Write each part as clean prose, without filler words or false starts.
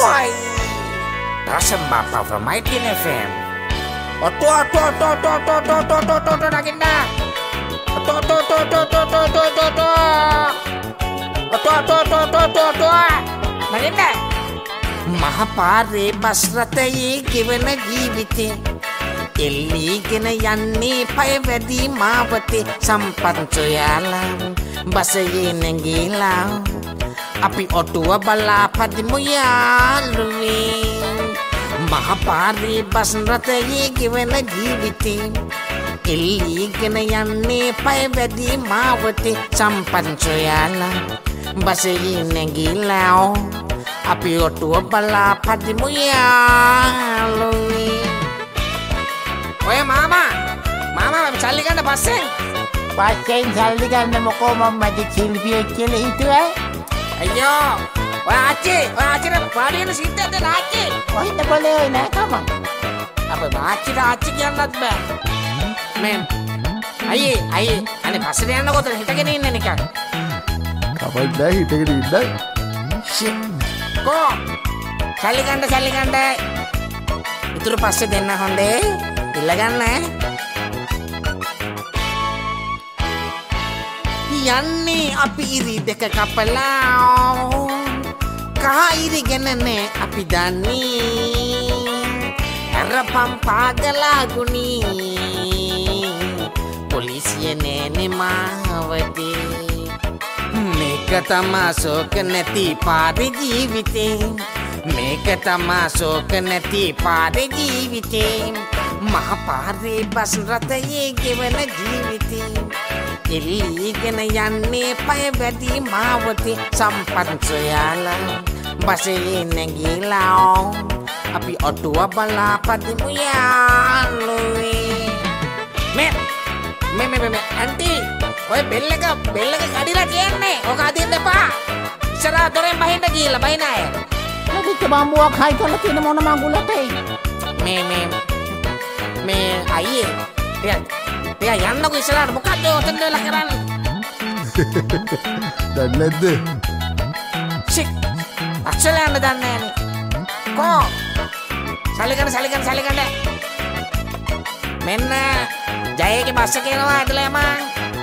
Oi! That's Mbappa from ITN FM. Naginda. Naginda. මහපාරේ bus රථයේ ගෙවන ජීවිතේ එල්ලීගෙන යන්නේ පය වැඩි මාවතේ සම්පත් සොයාලා බසයේ නැගීලා අපි ඔටුව බලා පදිමු යාළුවේ මහපාරේ බස් රථයේ ගෙවන ජීවිතේ එල්ලීගෙන යන්නේ පය වැඩි මාවතේ සම්පත් සොයාලා බසයේ නැගීලා අපි ඔටුව බලා පදිමු යාළුවේ ඔය මාමා සල්ලි ගන්න පස්සෙන් සල්ලි ගන්න මොකෝ මම මගේ ශිල්පියෙක් කියලා හිතුවා අයියෝ ඔය ආච්චිට පාඩි වෙන සිද්ධියක් දෙන්න ආච්චි කොහෙද බලේ ඔය නෑකම අපේ ආච්චි කියන්නත් බෑ මේ අයියේ අනේ පස්සට යන්නකොට හිටගෙන ඉන්න නිකන් කවයි බෑ හිටගෙන ඉන්නයි Ko, sali ganda. Itu pasti denna honde, ilaganna. Yanni api iri deka kapalau, kaha iri genene api dani, arapam pagalaguni, polisi nene mawati. මේක තමා ශෝක නැති පාරේ ජීවිතේ මේක තමා ශෝක නැති පාරේ ජීවිතේ මහ පාරේ බස් රථයේ ගෙවන ජීවිතේ එල්ලීගෙන යන්නේ පය වැඩි මාවතේ සම්පත් සොයාලා බසයේ නැගීලා අපි ඔටුව බලා පදිමු යාළුවේ මේ අන්ටි ඔය බෙල් එක කඩිලා කියන්නේ. ඔක අදින්න එපා. ඉස්සරහ දොරෙන් බහින්න ගිහලා බහින අය. නැගිට බම්බුවක් හයි කරලා තියෙන මොන මඟුලටයි. මේ අයියේ. එයා යන්නකො ඉස්සරහට මොකද්ද ඔතන වෙලා කරන්නේ? දන්නේ නැද්ද? ෂික්. අක්ෂල යන්න දන්නේ නැහනේ. කෝ. සල්ලි ගන්න. මෙන්න ජයගේ බස් එක එනවා ඇදලා යමන්.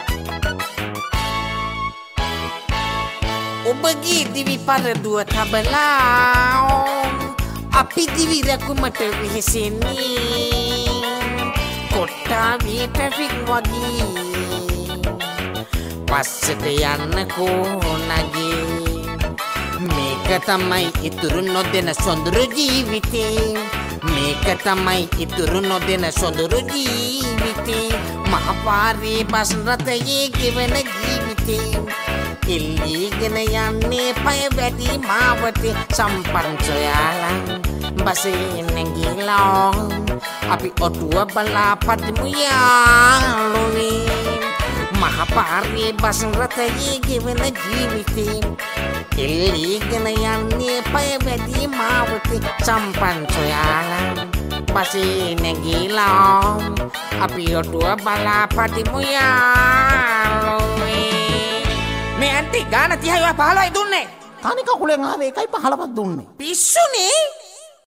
ඔබගේ දිවි පරදුව තබලා අපි දිවි රැකුමට වෙහෙසෙන්නේ කොට්ටාවේ ට්‍රැෆික් වගේ පස්සට යන්නකෝ නගේ මේක තමයි ඉතුරු නොදෙන සොඳුරු ජීවිතේ මේක තමයි ඉතුරු නොදෙන සොඳුරු ජීවිතේ මහපාරේ බස් රථයේ ගෙවන ජීවිතේ එල්ලීගෙන යන්නේ පය වැඩි මාවතේ සම්පත් සොයාලා බසයේ නැගීලා අපි ඔටුව බලා පදිමු යාළුවේ මහපාරේ බස් රථයේ ගෙවන ජීවිතේ එල්ලීගෙන යන්නේ පය වැඩි මාවතේ සම්පත් සොයාලා බසයේ නැගීලා අපි ඔටුව බලා පදිමු යාළුවේ මේ ඇන්ටි ගාන 30යි 15යි දුන්නේ. තනි කකුලෙන් ආවේ 1යි 15ක් දුන්නේ. පිස්සුනේ.